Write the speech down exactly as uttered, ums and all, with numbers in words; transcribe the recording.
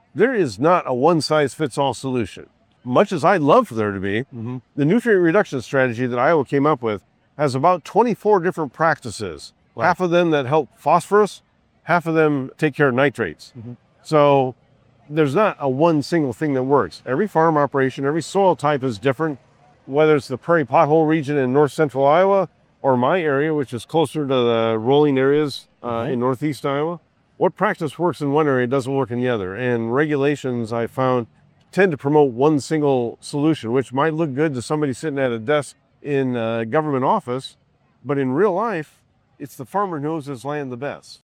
there is not a one-size-fits-all solution. Much as I'd love for there to be, mm-hmm. the nutrient reduction strategy that Iowa came up with has about twenty-four different practices. Right. Half of them that help phosphorus, half of them take care of nitrates. Mm-hmm. So there's not a one single thing that works. Every farm operation, every soil type is different, whether it's the prairie pothole region in north central Iowa or my area, which is closer to the rolling areas uh, mm-hmm. in northeast Iowa. What practice works in one area doesn't work in the other. And regulations, I found, tend to promote one single solution, which might look good to somebody sitting at a desk in a government office, but in real life, it's the farmer who knows his land the best.